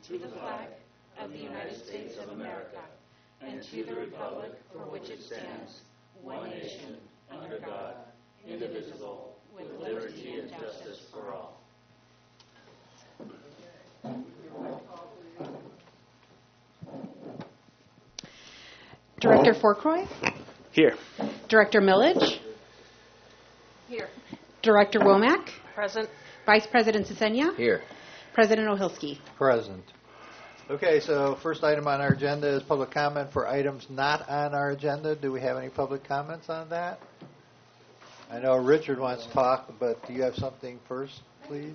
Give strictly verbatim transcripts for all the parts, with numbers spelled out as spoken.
to the flag of the United States of America and to the republic for which it stands, one nation, under God, indivisible, with liberty and justice for all. Director Fourcroy? Here. Director Millage? Here. Director Womack? Present. Vice President Cesenia? Here. President Ohilsky? Present. Okay, so first item on our agenda is public comment for items not on our agenda. Do we have any public comments on that? I know Richard wants to talk, but do you have something first, please?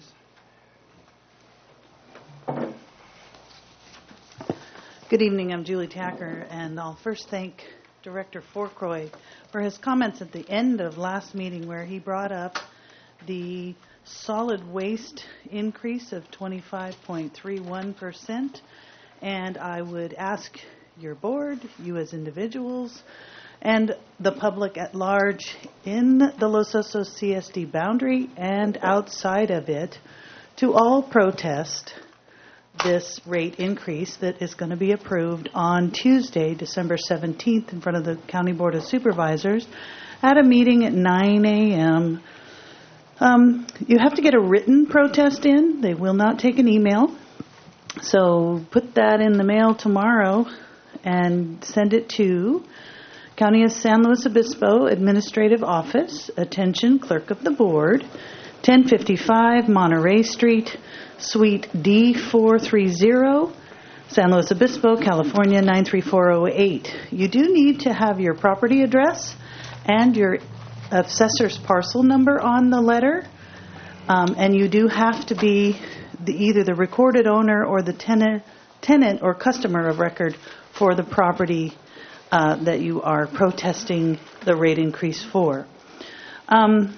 Good evening, I'm Julie Tacker, and I'll first thank Director Fourcroy for his comments at the end of last meeting where he brought up the solid waste increase of twenty-five point three one percent, and I would ask your board, you as individuals, and the public at large in the Los Osos C S D boundary and outside of it to all protest this rate increase that is going to be approved on Tuesday, December seventeenth, in front of the County Board of Supervisors at a meeting at nine a.m. Um, you have to get a written protest in. They will not take an email. So put that in the mail tomorrow and send it to County of San Luis Obispo Administrative Office, attention Clerk of the Board, ten fifty-five Monterey Street, Suite D four thirty, San Luis Obispo, California nine three four zero eight. You do need to have your property address and your assessor's parcel number on the letter, um, and you do have to be the, either the recorded owner or the tenant, tenant or customer of record for the property uh, that you are protesting the rate increase for. Um,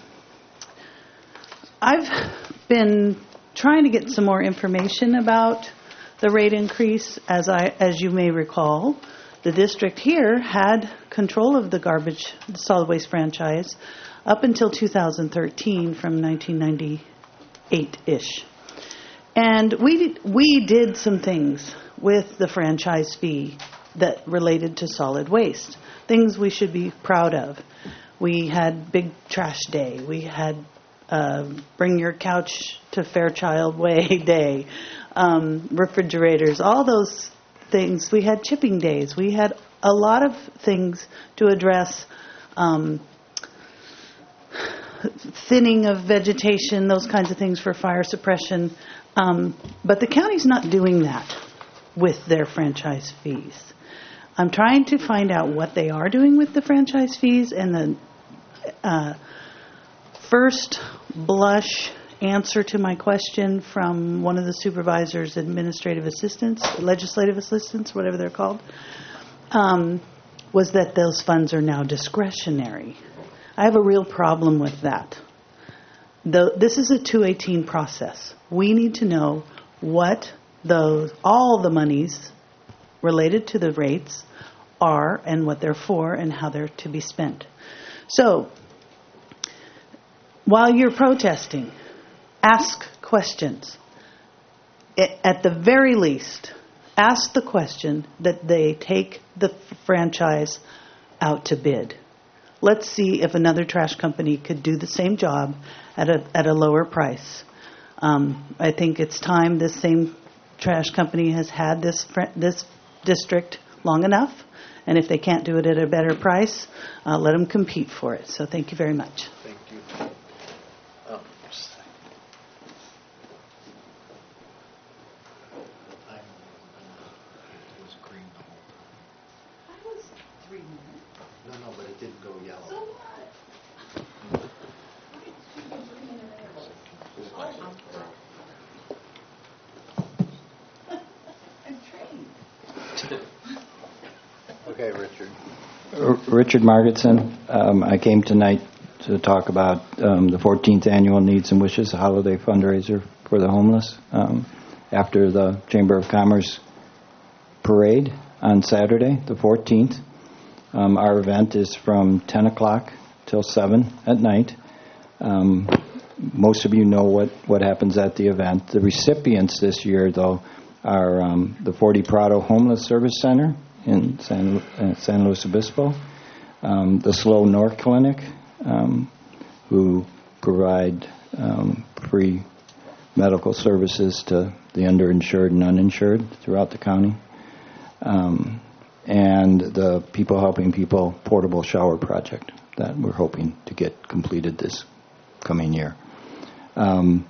I've been trying to get some more information about the rate increase. As I, as you may recall, the district here had control of the garbage, the solid waste franchise, up until two thousand thirteen, from nineteen ninety-eight-ish. And we we did some things with the franchise fee that related to solid waste, things we should be proud of. We had Big Trash Day. We had uh, Bring Your Couch to Fairchild Way Day, um, refrigerators, all those things. We had chipping days. We had a lot of things to address um, thinning of vegetation, those kinds of things for fire suppression. Um, but the county's not doing that with their franchise fees. I'm trying to find out what they are doing with the franchise fees, and the uh, first blush answer to my question from one of the supervisors, administrative assistants, legislative assistants, whatever they're called, um, was that those funds are now discretionary. I have a real problem with that. The, this is a two eighteen process. We need to know what those, all the monies related to the rates are and what they're for and how they're to be spent. So, while you're protesting, ask questions. At the very least, ask the question that they take the franchise out to bid. Let's see if another trash company could do the same job at a at a lower price. Um, I think it's time this same trash company has had this fr- this district long enough, and if they can't do it at a better price, uh, let them compete for it. So thank you very much. Thank you. Oh, just it was green the whole time. I was three minutes. No, no, but it didn't go yellow. So what? I'm trained. Okay, Richard. R- Richard Margetson. Um, I came tonight to talk about um, the fourteenth Annual Needs and Wishes Holiday Fundraiser for the Homeless. Um, after the Chamber of Commerce parade on Saturday, the fourteenth, um, our event is from ten o'clock till seven at night. Um, most of you know what, what happens at the event. The recipients this year, though, are um, the forty Prado Homeless Service Center in San, uh, San Luis Obispo, um, the Slow North Clinic, um, who provide um, free medical services to the underinsured and uninsured throughout the county, um, and the People Helping People Portable Shower Project that we're hoping to get completed this coming year. Um,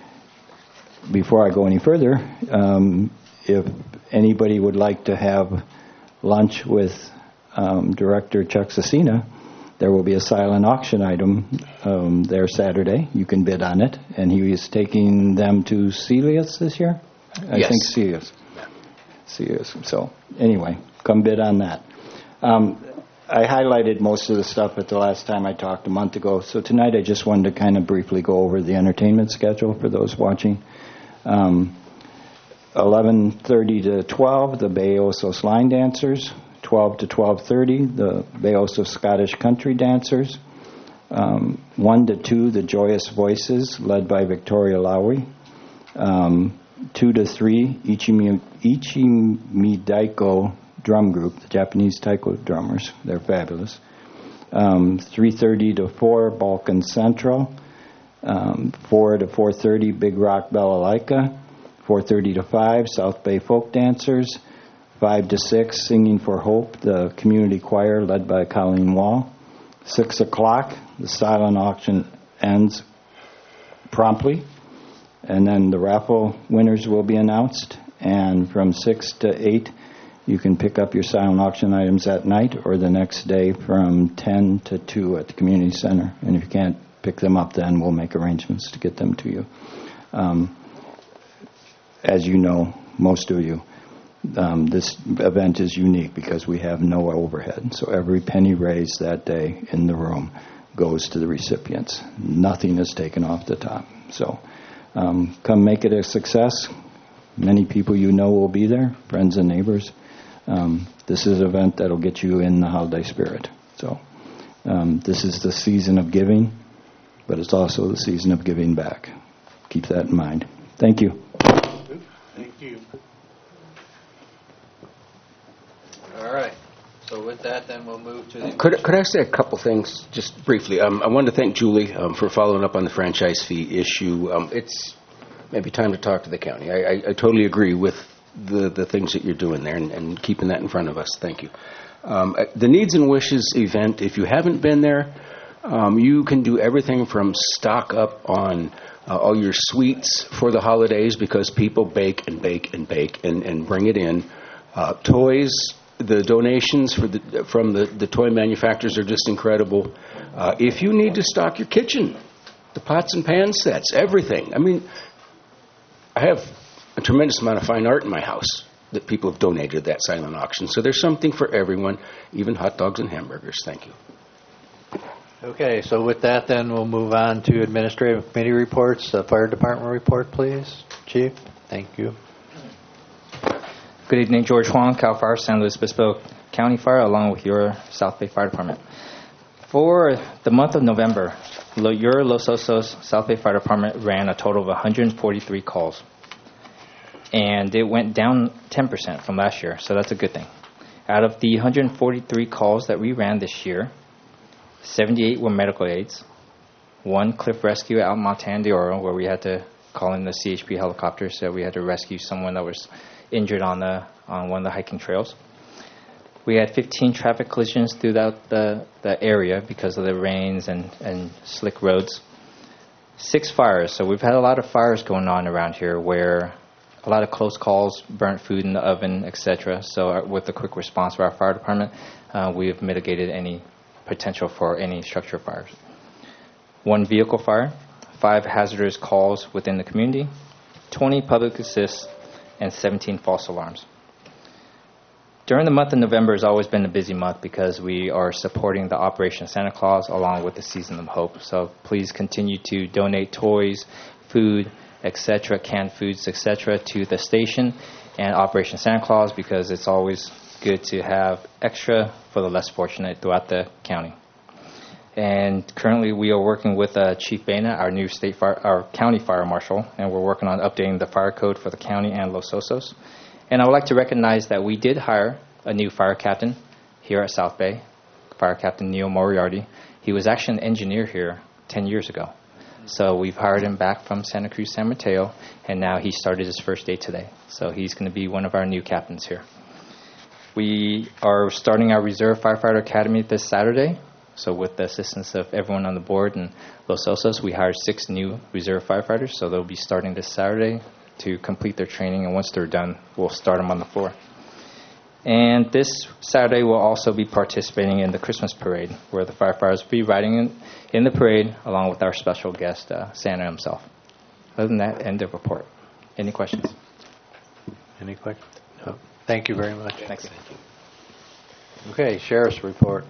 before I go any further, um, if anybody would like to have lunch with um, Director Chuck Cecina, there will be a silent auction item um, there Saturday. You can bid on it, and he is taking them to Celius this year? I Yes. think Celius. Celius. So anyway, come bid on that. Um, I highlighted most of the stuff at the last time I talked a month ago, so tonight I just wanted to kind of briefly go over the entertainment schedule for those watching. Um, eleven thirty to twelve, the Bay Osos Line Dancers. twelve to twelve thirty, the Bay Osos Scottish Country Dancers. Um, one to two, the Joyous Voices, led by Victoria Lowry. Um, two to three, Ichimi, Ichimidaiko Drum Group, the Japanese taiko drummers. They're fabulous. Um, three thirty to four, Balkan Central. Um, four to four thirty, Big Rock Balalaika. four thirty to five, South Bay Folk Dancers. five to six, Singing for Hope, the community choir led by Colleen Wall. six o'clock, the silent auction ends promptly, and then the raffle winners will be announced. And from six to eight, you can pick up your silent auction items at night or the next day from ten to two at the community center. And if you can't pick them up, then we'll make arrangements to get them to you. Um, as you know, most of you, Um, this event is unique because we have no overhead. So every penny raised that day in the room goes to the recipients. Nothing is taken off the top. So um, come make it a success. Many people you know will be there, friends and neighbors. Um, this is an event that will get you in the holiday spirit. So um, this is the season of giving, but it's also the season of giving back. Keep that in mind. Thank you. Thank you. All right. So with that, then we'll move to the... Could, could I say a couple things just briefly? Um, I wanted to thank Julie um, for following up on the franchise fee issue. Um, it's maybe time to talk to the county. I, I, I totally agree with the, the things that you're doing there and, and keeping that in front of us. Thank you. Um, the Needs and Wishes event, if you haven't been there, um, you can do everything from stock up on uh, all your sweets for the holidays because people bake and bake and bake and, and bring it in. Uh, toys... The donations for the, from the, the toy manufacturers are just incredible. Uh, if you need to stock your kitchen, the pots and pan sets, everything. I mean, I have a tremendous amount of fine art in my house that people have donated at that silent auction. So there's something for everyone, even hot dogs and hamburgers. Thank you. Okay, so with that, then we'll move on to administrative committee reports. The fire department report, please. Chief, thank you. Good evening, George Huang, CAL FIRE, San Luis Obispo County Fire, along with your South Bay Fire Department. For the month of November, your Los Osos South Bay Fire Department ran a total of one hundred forty-three calls. And it went down ten percent from last year, so that's a good thing. Out of the one hundred forty-three calls that we ran this year, seventy-eight were medical aids, one cliff rescue out in Montana de Oro, where we had to call in the C H P helicopter, so we had to rescue someone that was injured on the on one of the hiking trails. We had fifteen traffic collisions throughout the, the area because of the rains and, and slick roads. Six fires. So we've had a lot of fires going on around here where a lot of close calls, burnt food in the oven, et cetera. So our, with the quick response of our fire department, uh, we have mitigated any potential for any structure fires. One vehicle fire, five hazardous calls within the community, twenty public assists, and seventeen false alarms. During the month of November has always been a busy month because we are supporting the Operation Santa Claus along with the Season of Hope. So please continue to donate toys, food, et cetera, canned foods, et cetera, to the station and Operation Santa Claus because it's always good to have extra for the less fortunate throughout the county. And currently, we are working with uh, Chief Baina, our new state fire, our county fire marshal, and we're working on updating the fire code for the county and Los Osos. And I would like to recognize that we did hire a new fire captain here at South Bay, Fire Captain Neil Moriarty. He was actually an engineer here ten years ago. So we've hired him back from Santa Cruz, San Mateo, and now he started his first day today. So he's going to be one of our new captains here. We are starting our Reserve Firefighter Academy this Saturday. So with the assistance of everyone on the board and Los Osos, we hired six new reserve firefighters. So they'll be starting this Saturday to complete their training. And once they're done, we'll start them on the floor. And this Saturday, we'll also be participating in the Christmas parade, where the firefighters will be riding in, in the parade along with our special guest, uh, Santa himself. Other than that, end of report. Any questions? Any questions? No. Thank you very much. Thanks. Okay, Sheriff's report.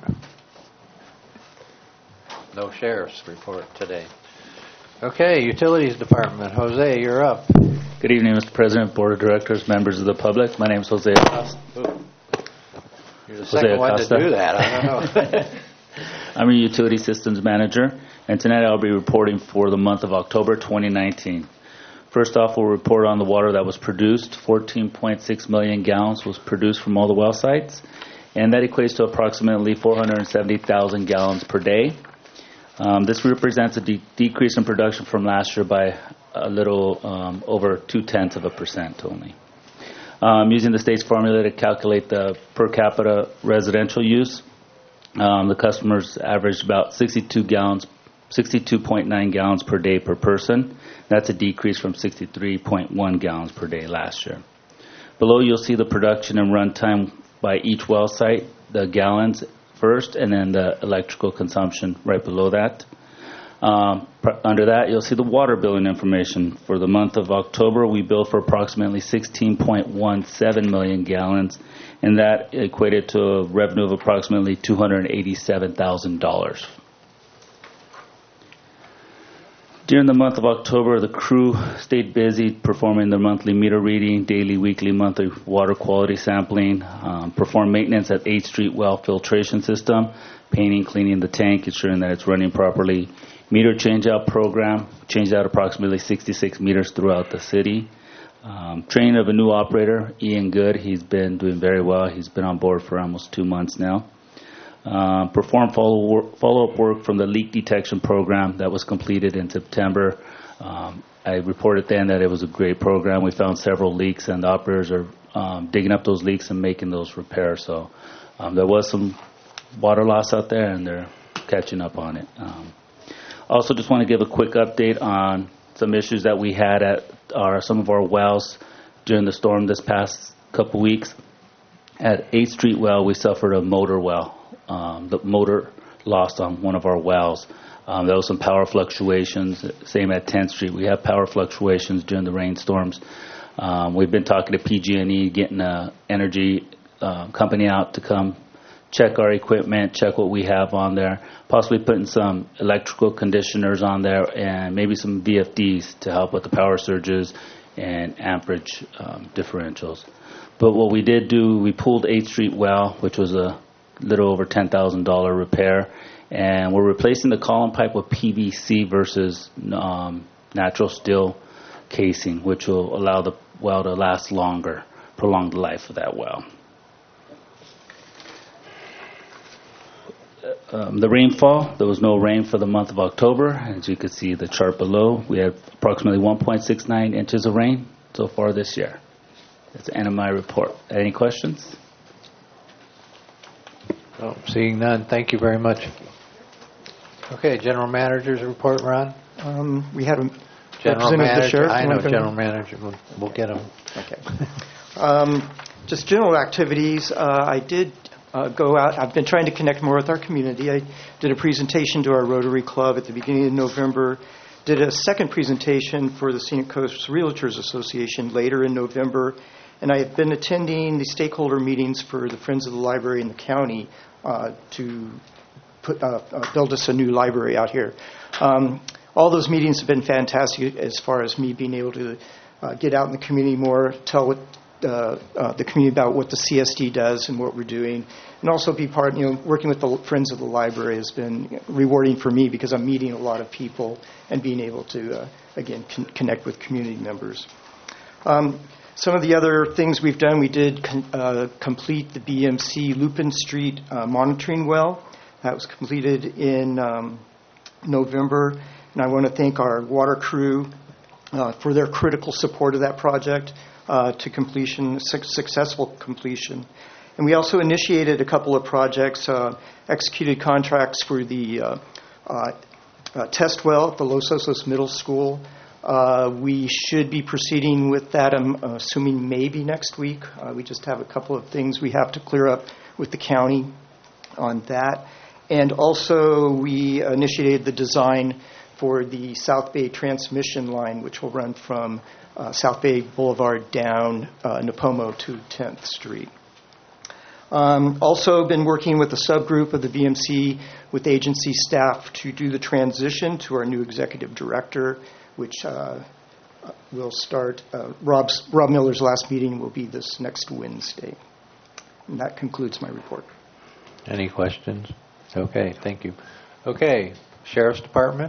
No Sheriff's report today. Okay, Utilities Department. Jose, you're up. Good evening, Mister President, Board of Directors, members of the public. My name is Jose Acosta. You're the second one to do that. I don't know. I'm a Utility Systems Manager, and tonight I'll be reporting for the month of October twenty nineteen. First off, we'll report on the water that was produced. fourteen point six million gallons was produced from all the well sites, and that equates to approximately four hundred seventy thousand gallons per day. Um, this represents a de- decrease in production from last year by a little um, over two-tenths of a percent only. Um, using the state's formula to calculate the per capita residential use, um, the customers averaged about sixty-two gallons, sixty-two point nine gallons per day per person. That's a decrease from sixty-three point one gallons per day last year. Below, you'll see the production and runtime by each well site, the gallons first, and then the electrical consumption right below that. Um, pr- under that, you'll see the water billing information. For the month of October, we billed for approximately sixteen point one seven million gallons, and that equated to a revenue of approximately two hundred eighty-seven thousand dollars. During the month of October, the crew stayed busy performing their monthly meter reading, daily, weekly, monthly water quality sampling, um, performed maintenance at eighth Street well filtration system, painting, cleaning the tank, ensuring that it's running properly. Meter change-out program, changed out approximately sixty-six meters throughout the city. Um, training of a new operator, Ian Good. He's been doing very well. He's been on board for almost two months now. Uh, perform follow work, follow-up work from the leak detection program that was completed in September. Um, I reported then that it was a great program. We found several leaks, and the operators are um, digging up those leaks and making those repairs. So um, there was some water loss out there, and they're catching up on it. Um, also, just want to give a quick update on some issues that we had at our some of our wells during the storm this past couple weeks. At eighth Street well, we suffered a motor well. Um, the motor lost on one of our wells. Um, there was some power fluctuations. Same at tenth Street. We have power fluctuations during the rainstorms. Um, we've been talking to P G and E, getting an energy uh, company out to come check our equipment, check what we have on there, possibly putting some electrical conditioners on there and maybe some V F Ds to help with the power surges and amperage um, differentials. But what we did do, we pulled eighth Street well, which was a little over ten thousand dollars repair, and we're replacing the column pipe with P V C versus um, natural steel casing, which will allow the well to last longer, prolong the life of that well. Um, the rainfall, there was no rain for the month of October. As you can see the chart below, we had approximately one point six nine inches of rain so far this year. That's the end of my report. Any questions? Oh, seeing none, thank you very much. Okay, General Manager's report, Ron. Um, we had a General representative of the Manager, sheriff. I You know wanna go? General Manager. We'll, we'll get him. Okay. Um, just general activities. Uh, I did uh, go out. I've been trying to connect more with our community. I did a presentation to our Rotary Club at the beginning of November. Did a second presentation for the Scenic Coast Realtors Association later in November. And I have been attending the stakeholder meetings for the Friends of the Library in the county uh, to put, uh, uh, build us a new library out here. Um, all those meetings have been fantastic as far as me being able to uh, get out in the community more, tell what uh, uh, the community about what the C S D does and what we're doing, and also be part, you know, working with the Friends of the Library has been rewarding for me because I'm meeting a lot of people and being able to, uh, again, con- connect with community members. Um, some of the other things we've done, we did con- uh, complete the B M C Lupin Street uh, monitoring well. That was completed in um, November, and I want to thank our water crew uh, for their critical support of that project uh, to completion, su- successful completion. And we also initiated a couple of projects, uh, executed contracts for the uh, uh, uh, test well at the Los Osos Middle School. Uh, we should be proceeding with that, I'm assuming maybe next week. Uh, we just have a couple of things we have to clear up with the county on that. And also, we initiated the design for the South Bay transmission line, which will run from uh, South Bay Boulevard down uh, Napomo to tenth Street. Um, also been working with a subgroup of the V M C with agency staff to do the transition to our new executive director, which uh, will start, uh, Rob's, Rob Miller's last meeting will be this next Wednesday. And that concludes my report. Any questions? Okay, thank you. Okay, Sheriff's Department.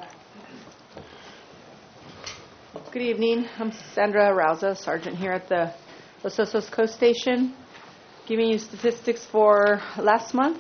Good evening. I'm Sandra Rauza, Sergeant here at the Los Osos Coast Station. Giving you statistics for last month.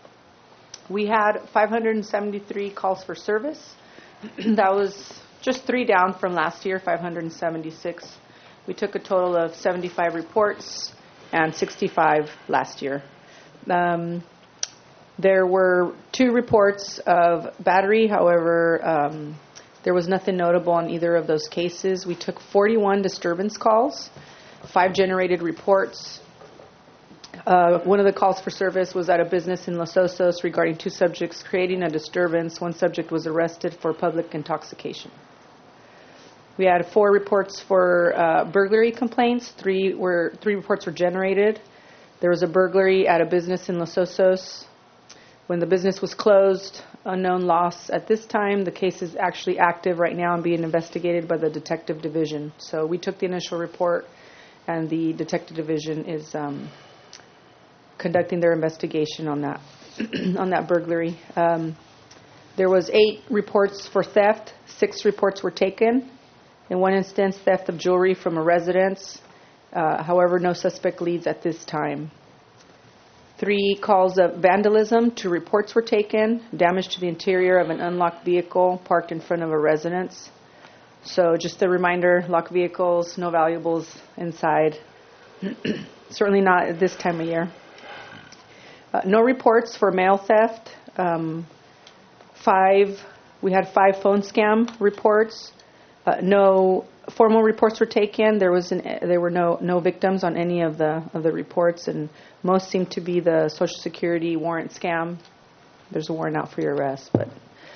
We had five hundred seventy-three calls for service. That was just three down from last year, five hundred seventy-six. We took a total of seventy-five reports and sixty-five last year. Um, there were two reports of battery. However, um, there was nothing notable on either of those cases. We took forty-one disturbance calls, five generated reports. Uh, one of the calls for service was at a business in Los Osos regarding two subjects creating a disturbance. One subject was arrested for public intoxication. We had four reports for uh, burglary complaints. Three were three reports were generated. There was a burglary at a business in Los Osos. When the business was closed, unknown loss. At this time, the case is actually active right now and being investigated by the detective division. So we took the initial report, and the detective division is um, conducting their investigation on that on that burglary. Um, there was eight reports for theft. Six reports were taken. In one instance, theft of jewelry from a residence. Uh, however, no suspect leads at this time. Three calls of vandalism. Two reports were taken. Damage to the interior of an unlocked vehicle parked in front of a residence. So just a reminder, locked vehicles, no valuables inside. Certainly not at this time of year. Uh, no reports for mail theft. Um, five, we had five phone scam reports. Uh, no formal reports were taken. There was an, there were no no victims on any of the of the reports, and most seem to be the Social Security warrant scam. There's a warrant out for your arrest, but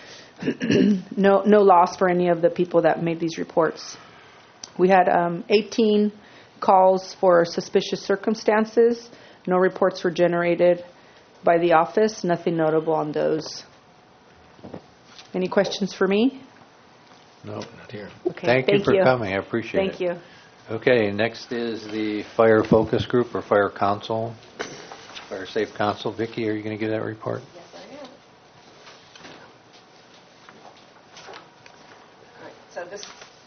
no no loss for any of the people that made these reports. We had um, eighteen calls for suspicious circumstances. No reports were generated by the office. Nothing notable on those. Any questions for me? No, not here. Okay, thank, you thank for you. coming. I appreciate Thank it. you. Okay, next is the Fire Focus Group or Fire Council, Fire Safe Council. Vicki, are you going to give that report? Yes, I am. All right, so this.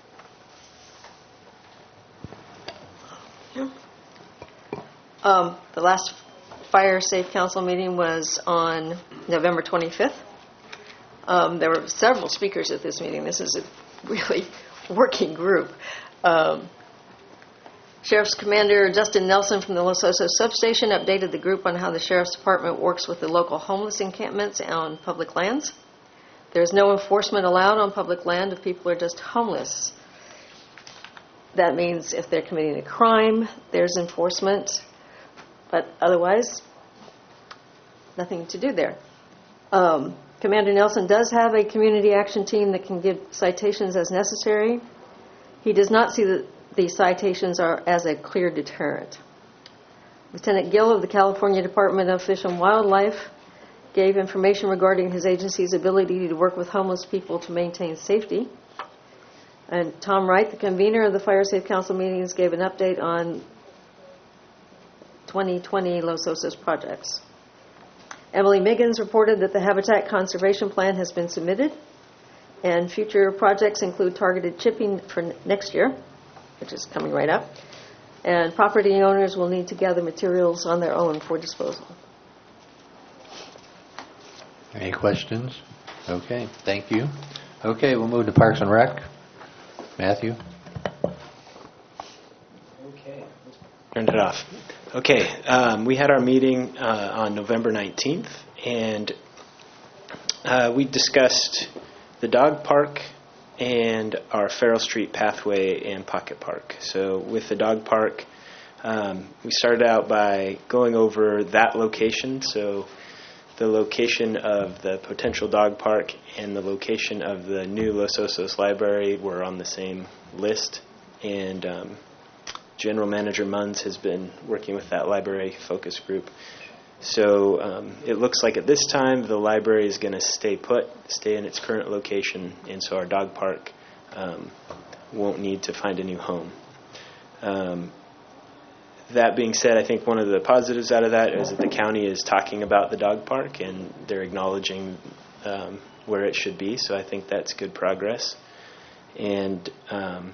Um, the last Fire Safe Council meeting was on November twenty-fifth. Um, there were several speakers at this meeting. This is a really working group. Um, Sheriff's Commander Justin Nelson from the Los Osos Substation updated the group on how the Sheriff's Department works with the local homeless encampments on public lands. There is no enforcement allowed on public land if people are just homeless. That means if they're committing a crime, there's enforcement, but otherwise, nothing to do there. Um, Commander Nelson does have a community action team that can give citations as necessary. He does not see that the citations are as a clear deterrent. Lieutenant Gill of the California Department of Fish and Wildlife gave information regarding his agency's ability to work with homeless people to maintain safety. And Tom Wright, the convener of the Fire Safe Council meetings, gave an update on twenty twenty Los Osos projects. Emily Miggins reported that the Habitat Conservation Plan has been submitted, and future projects include targeted chipping for n- next year, which is coming right up, and property owners will need to gather materials on their own for disposal. Any questions? Okay, thank you. Okay, we'll move to Parks and Rec. Matthew? Okay. Turned it off. Okay, um, we had our meeting uh, on November nineteenth, and uh, we discussed the dog park and our Farrell Street pathway and pocket park. So with the dog park, um, we started out by going over that location. So the location of the potential dog park and the location of the new Los Osos library were on the same list, and um, General Manager Munns has been working with that library focus group. So um, it looks like at this time the library is going to stay put, stay in its current location, and so our dog park um, won't need to find a new home. Um, that being said, I think one of the positives out of that is that the county is talking about the dog park and they're acknowledging um, where it should be, so I think that's good progress. And um,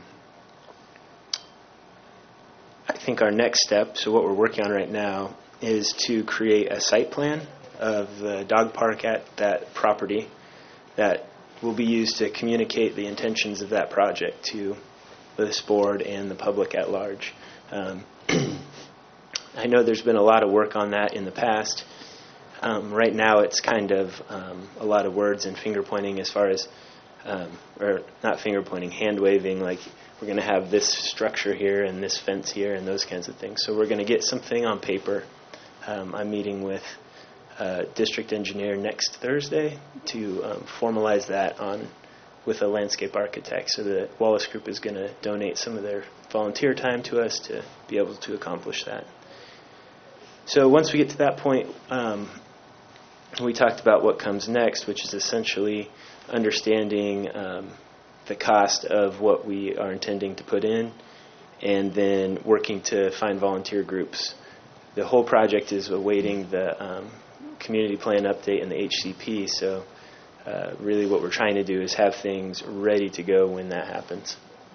I think our next step, so what we're working on right now, is to create a site plan of the dog park at that property that will be used to communicate the intentions of that project to this board and the public at large. Um, I know there's been a lot of work on that in the past. Um, right now it's kind of um, a lot of words and finger pointing as far as, um, or not finger pointing, hand waving, like we're going to have this structure here and this fence here and those kinds of things. So we're going to get something on paper. Um, I'm meeting with uh, district engineer next Thursday to um, formalize that on with a landscape architect. So the Wallace Group is going to donate some of their volunteer time to us to be able to accomplish that. So once we get to that point, um, we talked about what comes next, which is essentially understanding um, the cost of what we are intending to put in, and then working to find volunteer groups. The whole project is awaiting the um, community plan update and the H C P, so uh, really what we're trying to do is have things ready to go when that happens.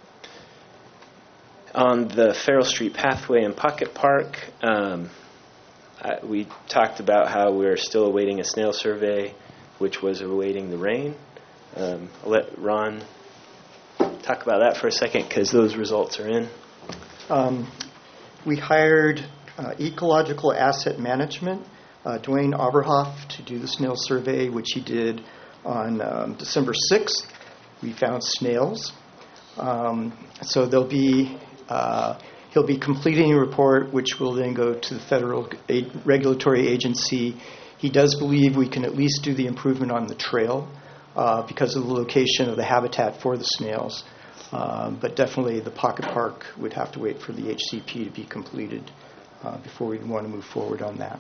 On the Farrell Street pathway and pocket park, um, I, we talked about how we're still awaiting a snail survey, which was awaiting the rain. Um, I'll let Ron talk about that for a second because those results are in. Um, we hired uh, Ecological Asset Management, uh, Dwayne Aberhoff, to do the snail survey, which he did on um, December sixth. We found snails. Um, so there'll be uh, he'll be completing a report, which will then go to the federal a- regulatory agency. He does believe we can at least do the improvement on the trail uh, because of the location of the habitat for the snails. Um, but definitely the pocket park would have to wait for the H C P to be completed uh, before we'd want to move forward on that.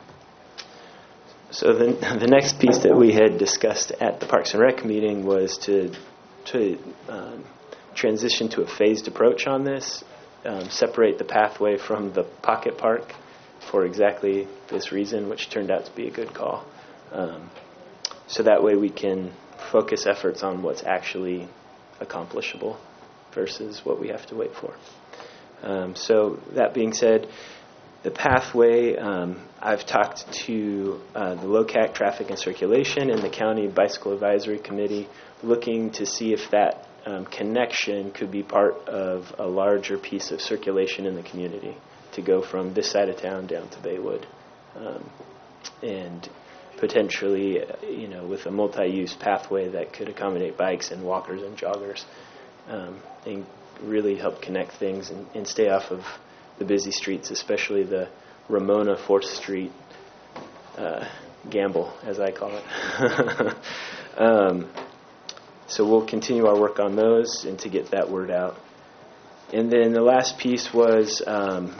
So the, the next piece that we had discussed at the Parks and Rec meeting was to, to um, transition to a phased approach on this, um, separate the pathway from the pocket park for exactly this reason, which turned out to be a good call. Um, so that way we can focus efforts on what's actually accomplishable versus what we have to wait for. Um, so that being said, the pathway, um, I've talked to uh, the LOCAC Traffic and Circulation and the County Bicycle Advisory Committee looking to see if that um, connection could be part of a larger piece of circulation in the community to go from this side of town down to Baywood. Um, and potentially, you know, with a multi-use pathway that could accommodate bikes and walkers and joggers, um, and really help connect things and, and stay off of the busy streets, especially the Ramona fourth Street uh, gamble, as I call it. um, so we'll continue our work on those and to get that word out. And then the last piece was um,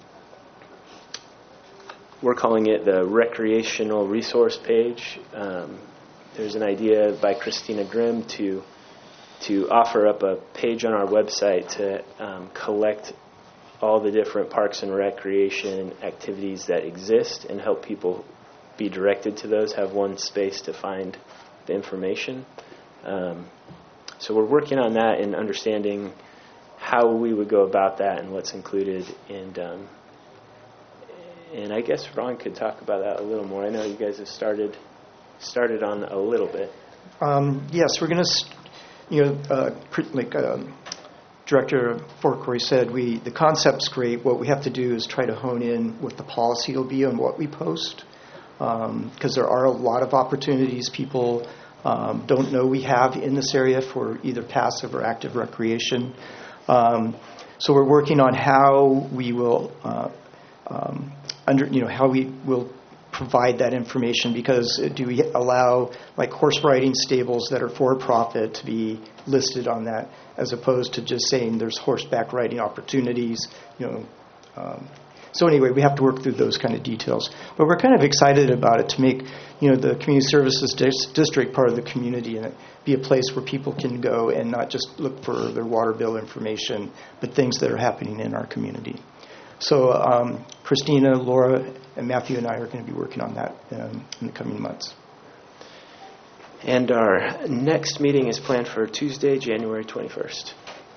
we're calling it the recreational resource page. Um, there's an idea by Christina Grimm to to offer up a page on our website to um, collect all the different parks and recreation activities that exist and help people be directed to those, have one space to find the information. Um, so we're working on that and understanding how we would go about that and what's included. And um, and I guess Ron could talk about that a little more. I know you guys have started started on a little bit. Um, yes, we're going to, you know, uh, like um, Director Forkroy said, we the concept's great. What we have to do is try to hone in what the policy will be on what we post, because um, there are a lot of opportunities people um, don't know we have in this area for either passive or active recreation. Um, so we're working on how we will, uh, um, under, you know, how we will provide that information, because do we allow like horse riding stables that are for profit to be listed on that, as opposed to just saying there's horseback riding opportunities, you know. Um, so anyway, we have to work through those kind of details. But we're kind of excited about it to make, you know, the community services dis- district part of the community and it be a place where people can go and not just look for their water bill information, but things that are happening in our community. So um, Christina, Laura, and Matthew and I are going to be working on that um, in the coming months. And our next meeting is planned for Tuesday, January twenty-first,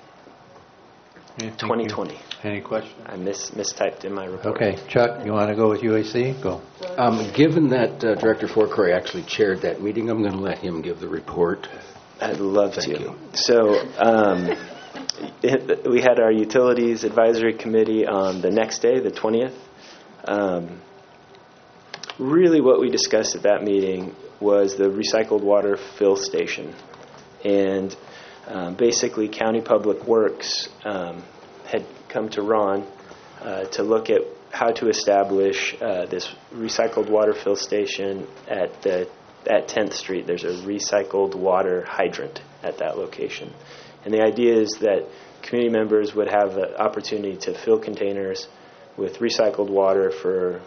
twenty twenty. Any questions? I mis mistyped in my report. Okay, Chuck, you want to go with U A C? Go. Um, given that uh, Director Forkroy actually chaired that meeting, I'm going to let him give the report. I'd love Thank to. you. So um, it, we had our Utilities Advisory Committee on the next day, the twentieth. Um, really what we discussed at that meeting was the recycled water fill station. And um, basically County Public Works um, had come to Ron uh, to look at how to establish uh, this recycled water fill station at the at tenth Street. There's a recycled water hydrant at that location. And the idea is that community members would have the opportunity to fill containers with recycled water for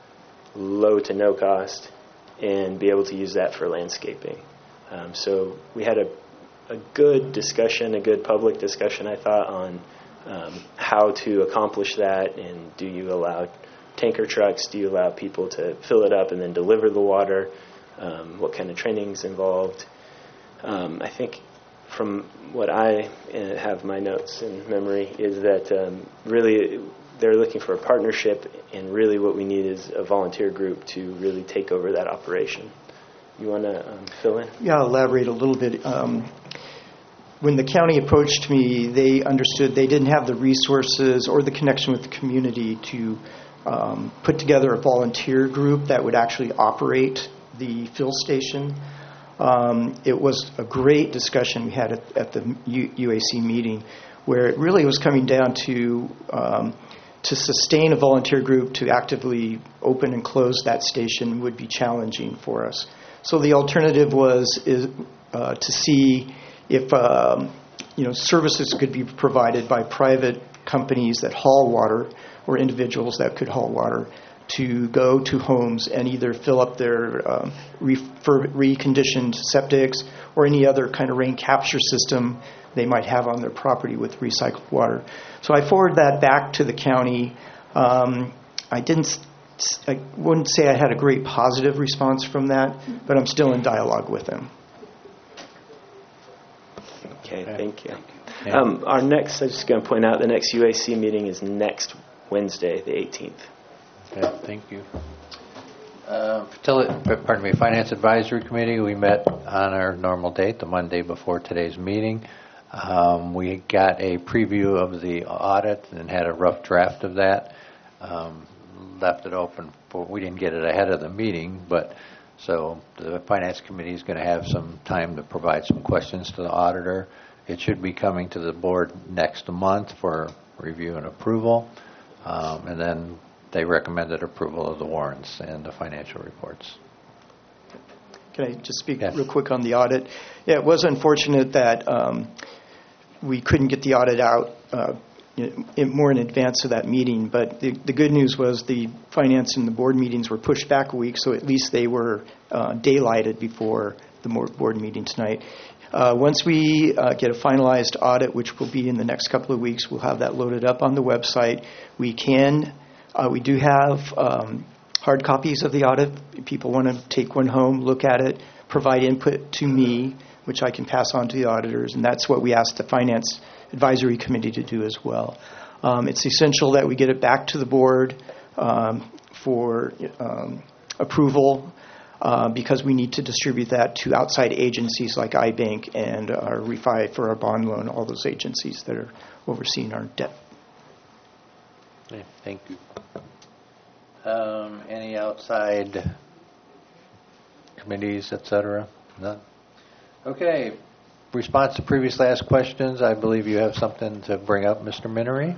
low to no cost and be able to use that for landscaping. Um, so we had a, a good discussion, a good public discussion, I thought, on um, how to accomplish that, and do you allow tanker trucks, do you allow people to fill it up and then deliver the water, um, what kind of training is involved. Um, I think from what I uh, have my notes in memory is that um, really they're looking for a partnership, and really what we need is a volunteer group to really take over that operation. You want to um, fill in? Yeah, I'll elaborate a little bit. Um, when the county approached me, they understood they didn't have the resources or the connection with the community to um, put together a volunteer group that would actually operate the fill station. Um, it was a great discussion we had at, at the U- UAC meeting, where it really was coming down to um, to sustain a volunteer group to actively open and close that station would be challenging for us. So the alternative was is, uh, to see if um, you know services could be provided by private companies that haul water, or individuals that could haul water, to go to homes and either fill up their um, refurb- reconditioned septics or any other kind of rain capture system they might have on their property with recycled water. So I forwarded that back to the county. Um, I didn't, I wouldn't say I had a great positive response from that, but I'm still in dialogue with them. Okay, thank you. Um, our next, I'm just going to point out, the next U A C meeting is next Wednesday, the eighteenth. Okay, thank you. Uh, pardon me, Finance Advisory Committee, we met on our normal date, the Monday before today's meeting. Um, we got a preview of the audit and had a rough draft of that. Um, left it open for, we didn't get it ahead of the meeting, but so the Finance Committee is going to have some time to provide some questions to the auditor. It should be coming to the board next month for review and approval. Um, and then they recommended approval of the warrants and the financial reports. Can I just speak yes. real quick on the audit? Yeah, it was unfortunate that um, we couldn't get the audit out uh, in, more in advance of that meeting, but the, the good news was the finance and the board meetings were pushed back a week, so at least they were uh, daylighted before the board meeting tonight. Uh, once we uh, get a finalized audit, which will be in the next couple of weeks, we'll have that loaded up on the website. We can, uh, we do have um, hard copies of the audit. If people want to take one home, look at it, provide input to me, which I can pass on to the auditors, and that's what we asked the Finance Advisory Committee to do as well. Um, it's essential that we get it back to the board um, for um, approval, Uh, because we need to distribute that to outside agencies like iBank and our Refi for our bond loan, all those agencies that are overseeing our debt. Okay, thank you. Um, any outside committees, et cetera? None? Okay. Response to previously asked questions. I believe you have something to bring up, Mister Minery.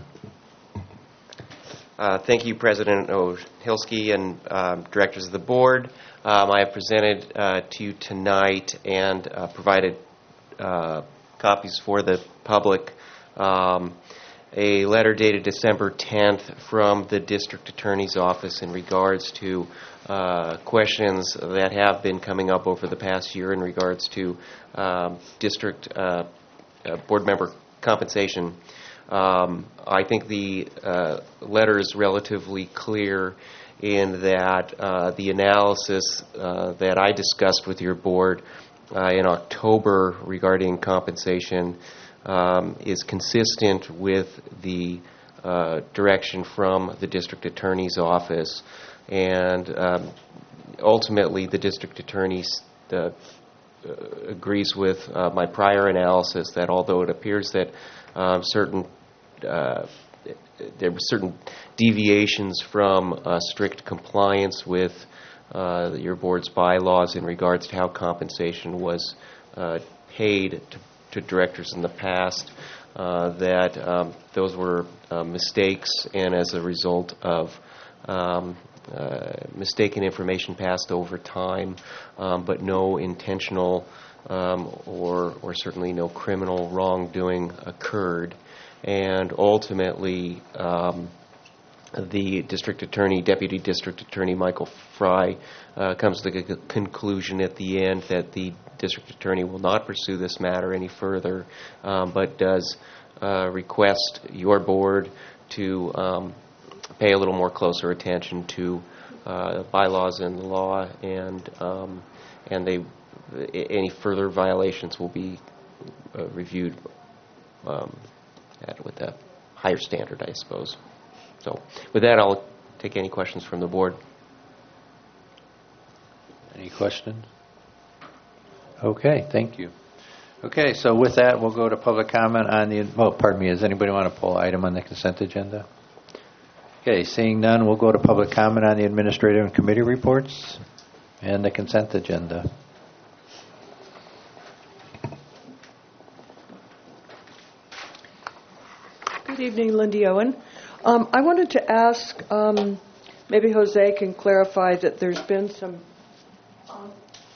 Uh, thank you, President Ohilsky and um, directors of the board. Um, I have presented uh, to you tonight and uh, provided uh, copies for the public um, a letter dated December tenth from the District Attorney's Office in regards to uh, questions that have been coming up over the past year in regards to um, district uh, uh, board member compensation. Um, I think the uh, letter is relatively clear in that uh, the analysis uh, that I discussed with your board uh, in October regarding compensation um, is consistent with the uh, direction from the District Attorney's Office. And um, ultimately, the District Attorney uh, uh, agrees with uh, my prior analysis that although it appears that um, certain Uh, there were certain deviations from uh, strict compliance with uh, your board's bylaws in regards to how compensation was uh, paid to, to directors in the past, uh, that um, those were uh, mistakes, and as a result of um, uh, mistaken information passed over time, um, but no intentional um, or, or certainly no criminal wrongdoing occurred. And ultimately, um, the district attorney, Deputy District Attorney Michael Fry, uh, comes to the c- conclusion at the end that the district attorney will not pursue this matter any further, um, but does uh, request your board to um, pay a little more closer attention to uh, bylaws and law, and um, and they any further violations will be uh, reviewed Um, with a higher standard, I suppose. So with that, I'll take any questions from the board. Any questions? Okay, thank you. Okay, so with that, we'll go to public comment on the, well, pardon me, does anybody want to pull an item on the consent agenda? Okay, seeing none, we'll go to public comment on the administrative and committee reports and the consent agenda. Good evening, Lindy Owen. Um, I wanted to ask, um, maybe Jose can clarify that there's been some, um,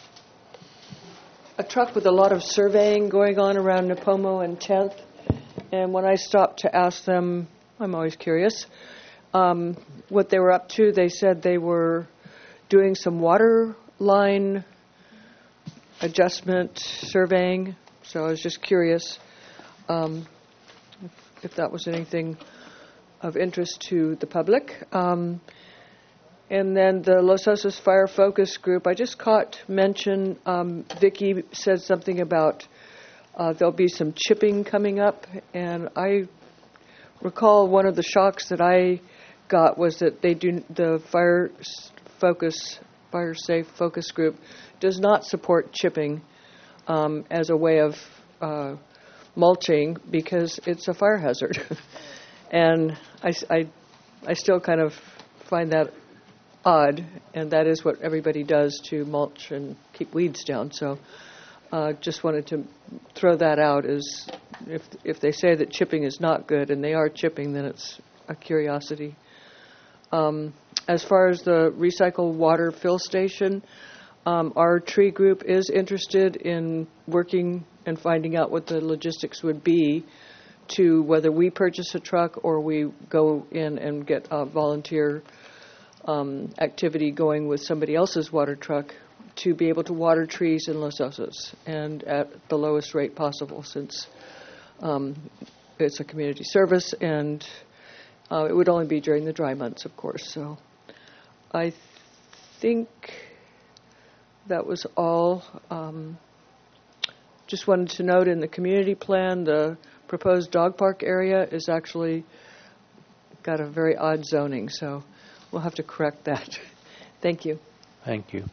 a truck with a lot of surveying going on around Napomo and tenth, and when I stopped to ask them, I'm always curious, um, what they were up to, they said they were doing some water line adjustment surveying, so I was just curious um, if that was anything of interest to the public. Um, and then the Los Osos Fire Focus Group, I just caught mention, um, Vicki said something about uh, there'll be some chipping coming up, and I recall one of the shocks that I got was that they do, the Fire Focus, Fire Safe Focus Group does not support chipping um, as a way of uh, mulching, because it's a fire hazard. And I, I, I still kind of find that odd, and that is what everybody does to mulch and keep weeds down. So uh, just wanted to throw that out as if, if they say that chipping is not good and they are chipping, then it's a curiosity. Um, as far as the recycled water fill station, um, our tree group is interested in working and finding out what the logistics would be to whether we purchase a truck or we go in and get a volunteer um, activity going with somebody else's water truck to be able to water trees in Los Osos, and at the lowest rate possible, since um, it's a community service, and uh, it would only be during the dry months, of course. So I think that was all. Um, just wanted to note, in the community plan, the proposed dog park area is actually got a very odd zoning, so we'll have to correct that. Thank you. Thank you.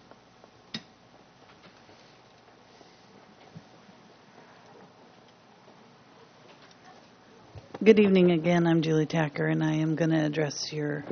Good evening again. I'm Julie Tacker, and I am going to address your...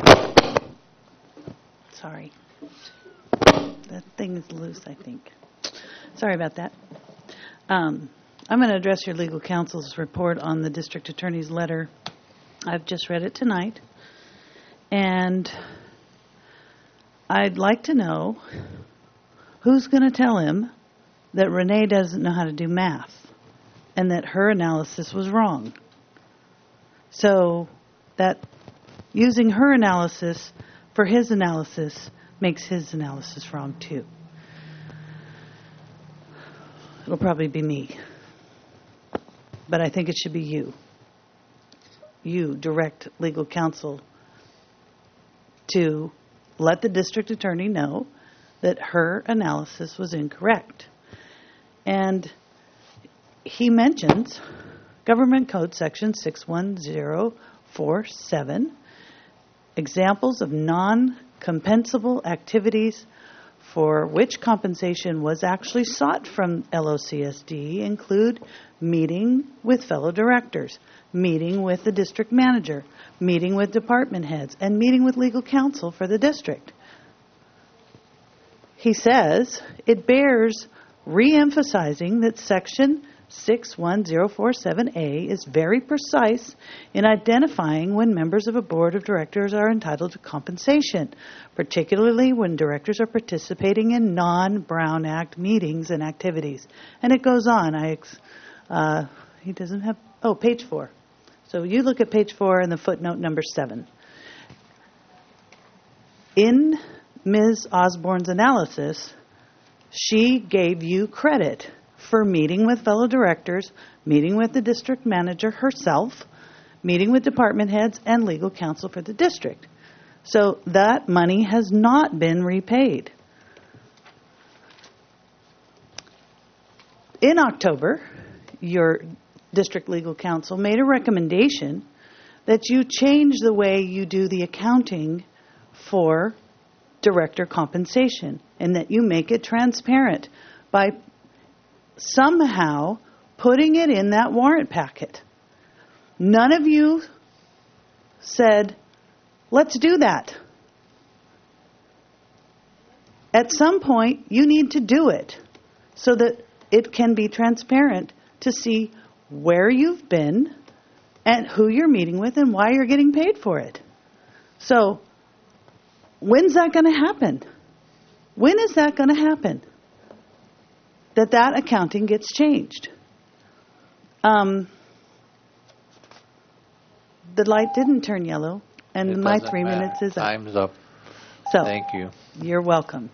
Sorry. That thing is loose, I think. Sorry about that. Um, I'm going to address your legal counsel's report on the district attorney's letter. I've just read it tonight, and I'd like to know who's going to tell him that Renee doesn't know how to do math and that her analysis was wrong. So that using her analysis for his analysis makes his analysis wrong too. It'll probably be me. But I think it should be you. You direct legal counsel to let the district attorney know that her analysis was incorrect. And he mentions Government Code Section six one zero four seven, examples of non-compensable activities for which compensation was actually sought from L O C S D include meeting with fellow directors, meeting with the district manager, meeting with department heads, and meeting with legal counsel for the district. He says it bears re-emphasizing that Section six one zero four seven A is very precise in identifying when members of a board of directors are entitled to compensation, particularly when directors are participating in non-Brown Act meetings and activities. And it goes on. I, uh, he doesn't have, oh, page four. So you look at page four and the footnote number seven. In Miz Osborne's analysis, she gave you credit for meeting with fellow directors, meeting with the district manager herself, meeting with department heads and legal counsel for the district. So that money has not been repaid. In October, your district legal counsel made a recommendation that you change the way you do the accounting for director compensation and that you make it transparent by somehow putting it in that warrant packet. None of you said, let's do that. At some point, you need to do it so that it can be transparent to see where you've been and who you're meeting with and why you're getting paid for it. So, when's that going to happen? When is that going to happen? That that accounting gets changed. Um, the light didn't turn yellow, and It my doesn't three matter. minutes is up. Time's up. So, Thank you. You're welcome.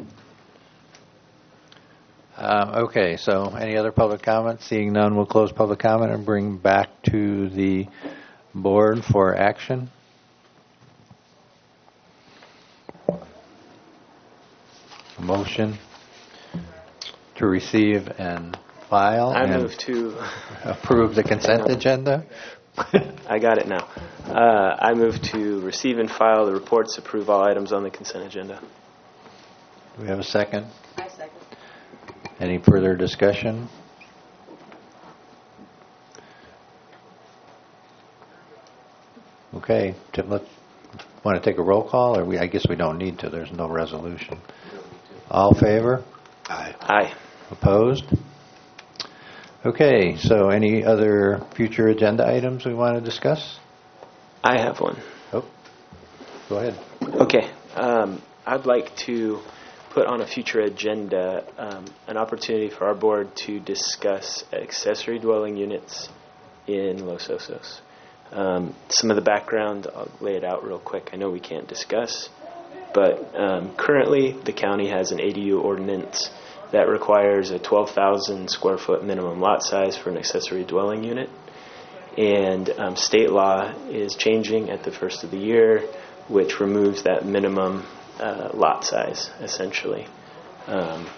Um, okay, so any other public comments? Seeing none, we'll close public comment and bring back to the board for action. Motion to receive and file. I and move to approve the consent agenda. I got it now. Uh, I move to receive and file the reports, approve all items on the consent agenda. Do we have a second? I second. Any further discussion? Okay, Tim, let's, want to take a roll call, or we? I guess we don't need to. There's no resolution. All in favor? Aye. Aye. Opposed? Okay, so any other future agenda items we want to discuss? I have one. Oh, go ahead. Okay. Um, I'd like to put on a future agenda um, an opportunity for our board to discuss accessory dwelling units in Los Osos. Um, some of the background, I'll lay it out real quick. I know we can't discuss, but um, currently the county has an A D U ordinance that requires a twelve thousand square foot minimum lot size for an accessory dwelling unit. And um, state law is changing at the first of the year, which removes that minimum uh, lot size, essentially. Um,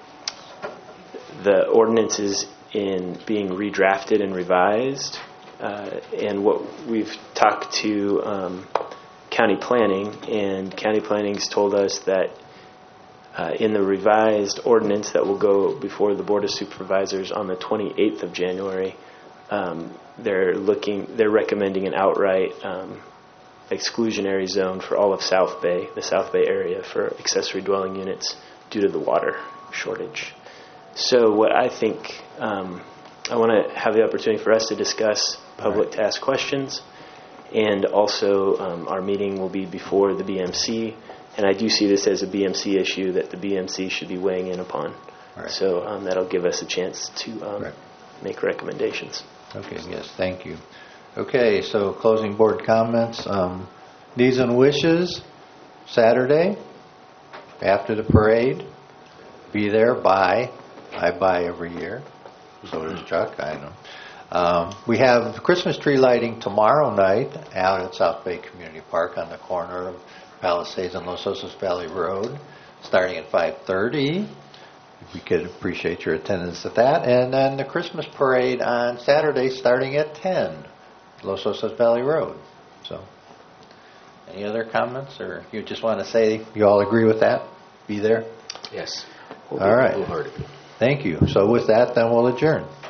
the ordinance is in being redrafted and revised, uh, and what we've talked to um, county planning, and county planning's told us that uh, in the revised ordinance that will go before the Board of Supervisors on the twenty-eighth of January, um, they're looking, they're recommending an outright um, exclusionary zone for all of South Bay, the South Bay area, for accessory dwelling units due to the water shortage. So what I think, um, I want to have the opportunity for us to discuss, public to ask questions, and also um, our meeting will be before the B M C, and I do see this as a B M C issue that the B M C should be weighing in upon. Right. So um, that'll give us a chance to um, Right. make recommendations. Okay, yes, thank you. Okay, so closing board comments. Um, needs and wishes, Saturday, after the parade. Be there, buy. I buy every year. So does Chuck, I know. Um, we have Christmas tree lighting tomorrow night out at South Bay Community Park on the corner of Palisades and Los Osos Valley Road, starting at five thirty. We could appreciate your attendance at that. And then the Christmas parade on Saturday starting at ten, Los Osos Valley Road. So, any other comments, or you just want to say you all agree with that? Be there? Yes. All right. Thank you. So with that, then we'll adjourn.